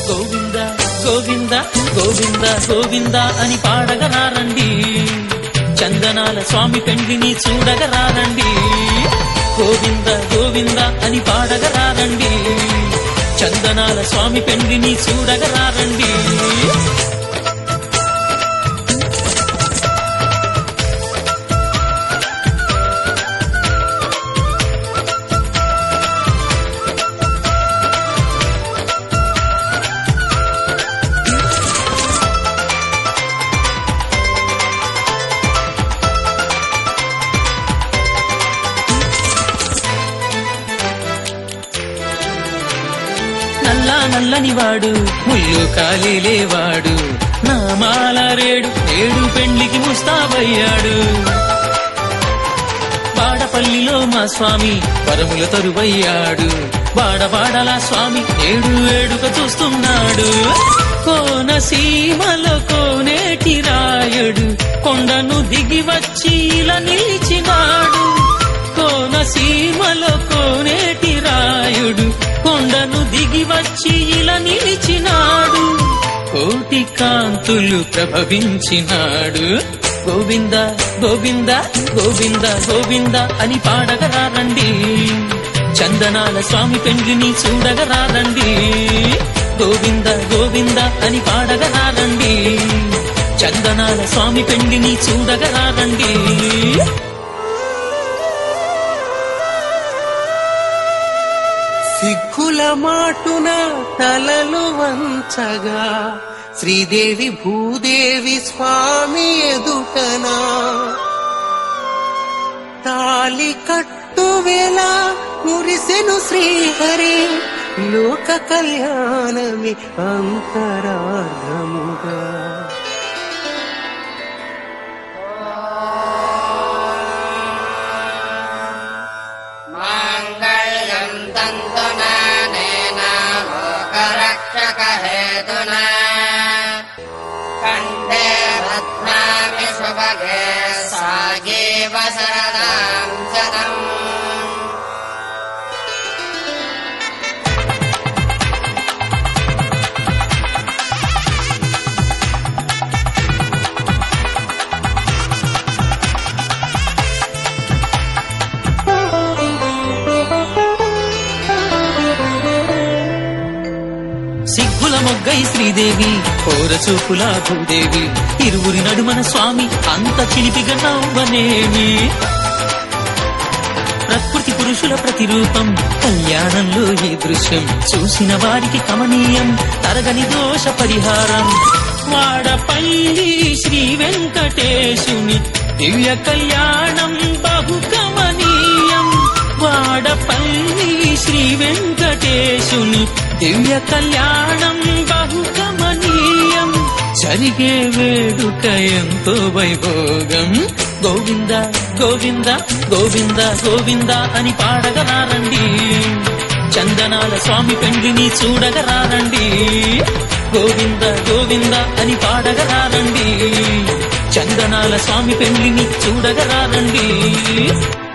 గోవింద గోవింద గోవింద గోవింద అని పాడగరారండి, చందనాల స్వామి పెండ్లిని చూడగరారండి. గోవింద గోవింద అని పాడగరారండి, చందనాల స్వామి పెండ్లిని చూడగరారండి. నల్లని వాడు ముళ్ళు కాలిలేవాడు, నామాల రేడు నేడు పెండ్లికి ముస్తాబయ్యాడు. బాడపల్లిలో మా స్వామి వరముల తరువయ్యాడు, బాడబాడలా స్వామి నేడు వేడుక చూస్తున్నాడు. కోనసీమలో కోనేటి రాయుడు కొండను దిగి వచ్చి ఇలా నిలిచినాడు. కోనసీమలో కోనేటి రాయుడు కొండను దిగి వచ్చి ఇలా నిలిచినాడు. కోటి కాంతులు ప్రభవించినాడు. గోవింద గోవింద గోవింద గోవింద అని పాడగరారండి, చందనాల స్వామి పెండ్లిని చూడగరారండి. గోవింద గోవింద అని పాడగరారండి, చందనాల స్వామి పెండ్లిని చూడగరారండి. సిగ్గుల మాటున తలలు వంచగా శ్రీదేవి భూదేవి స్వామి ఎదుటనా, తాలి కట్టు వేళ మురిసెను శ్రీహరి లోక కళ్యాణమి అంతరార్ధముగా. हेतुना कंठे रत्नानि शुभगे सागेव शरदां शतम्. సిగ్గుల మొగ్గై శ్రీదేవి కోరచూపుల భూదేవి, ఇరువురి నడుమన స్వామి అంత చిలిపిగా నవ్వనేమి. ప్రకృతి పురుషుల ప్రతిరూపం కళ్యాణంలో ఈ దృశ్యం, చూసిన వారికి కమనీయం తరగని దోష పరిహారం. వాడపల్లి శ్రీ వెంకటేశుని దివ్య కళ్యాణం బహు కమనీయం. వాడపల్లి శ్రీ వెంకటేశుని దివ్య కళ్యాణం బహు కమనీయం, జరిగే వేడుక ఎంతో వైభోగం. గోవింద గోవింద గోవింద గోవింద అని పాడగరారండి, చందనాల స్వామి పెండ్లిని చూడగరారండి. గోవింద గోవింద అని పాడగరారండి, చందనాల స్వామి పెండ్లిని చూడగరారండి.